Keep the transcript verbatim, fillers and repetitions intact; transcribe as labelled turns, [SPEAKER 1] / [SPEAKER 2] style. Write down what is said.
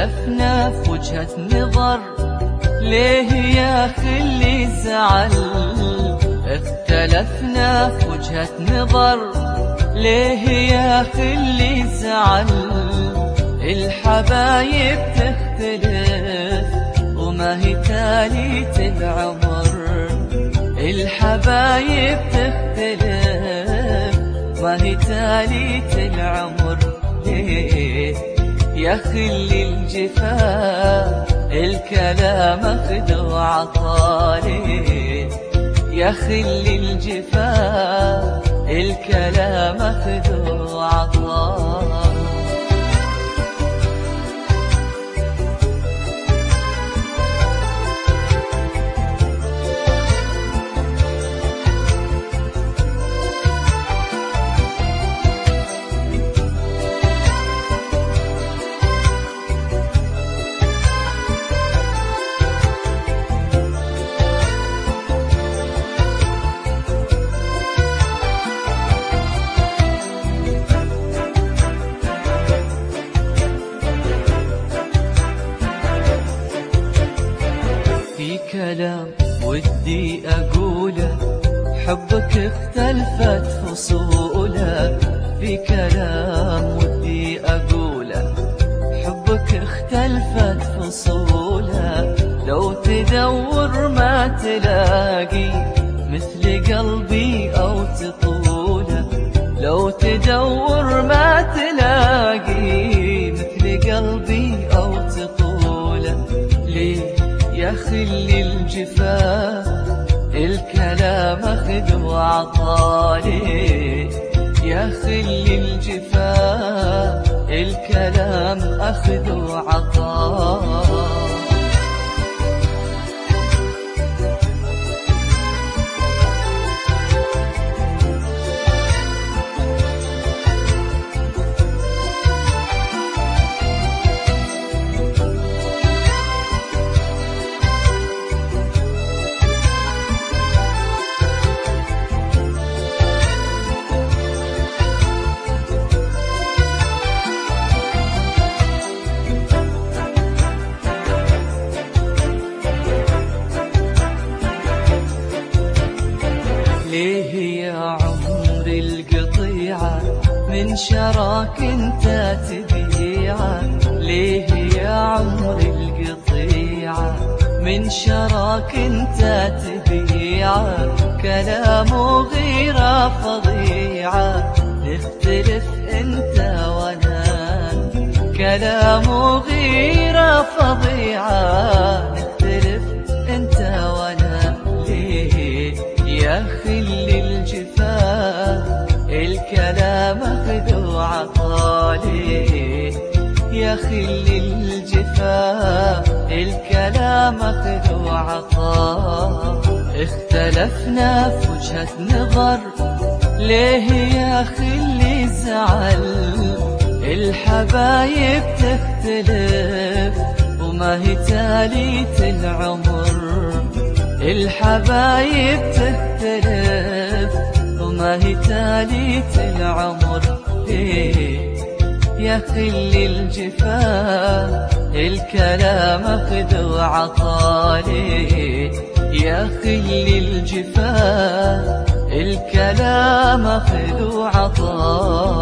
[SPEAKER 1] اختلفنا في وجهة نظر، ليه يا خلي زعل؟ اختلفنا في وجهة نظر، ليه يا خلي زعل؟ الحبايب تختلف وما هي تاليت العمر، الحبايب تختلف ما هي تاليت العمر. ليه يا خلي الجفا الكلام اخذ وعطا؟ ليه يا خلي الجفا الكلام اخذ وعطا؟ في كلام ودي أقوله، حبك اختلفت فصوله. في كلام ودي أقوله، حبك اختلفت فصوله. لو تدور ما تلاقي مثل قلبي أو تطوله، لو تدور ما تلاقي مثل قلبي أو تطوله. ليه يا خلي الجفا الكلام اخذ وعطا؟ ليه يا خلي الجفا الكلام اخذ وعطا؟ ليه يا عمر القطيعة من شراك انت تبيعه؟ ليه يا عمر القطيعة من شراك انت تبيعه؟ كلامه غيره فظيعة نختلف انت وانا، كلامه غيره فظيعة نختلف انت وانا. ليه يا خلي الجفا الكلام اخذ وعطا؟ ليه يا خلي الجفا الكلام اخذ وعطا؟ اختلفنا في وجهة نظر، ليه يا خلي زعل؟ الحبايب تختلف وما هي تاليت العمر، الحبايب تختلف وما هي تاليت العمر. ليه يا خلي الجفا الكلام اخذ وعطا؟ ليه يا خلي الجفا الكلام اخذ وعطا؟